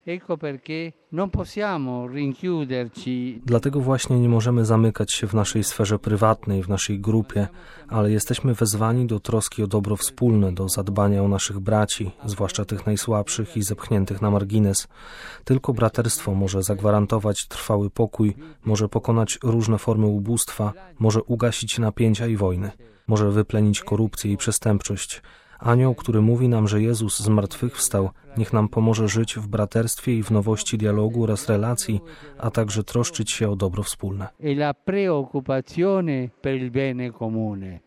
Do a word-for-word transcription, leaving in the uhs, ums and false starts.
Ecco perché non possiamo rinchiuderci. Dlatego właśnie nie możemy zamykać się w naszej sferze prywatnej, w naszej grupie, ale jesteśmy wezwani do troski o dobro wspólne, do zadbania o naszych braci, zwłaszcza tych najsłabszych i zepchniętych na margines. Tylko braterstwo może zagwarantować trwały pokój, może pokonać różne formy ubóstwa, może ugasić napięcia i wojny, może wyplenić korupcję i przestępczość. Anioł, który mówi nam, że Jezus zmartwychwstał, niech nam pomoże żyć w braterstwie i w nowości dialogu oraz relacji, a także troszczyć się o dobro wspólne. E la preoccupazione per il bene comune.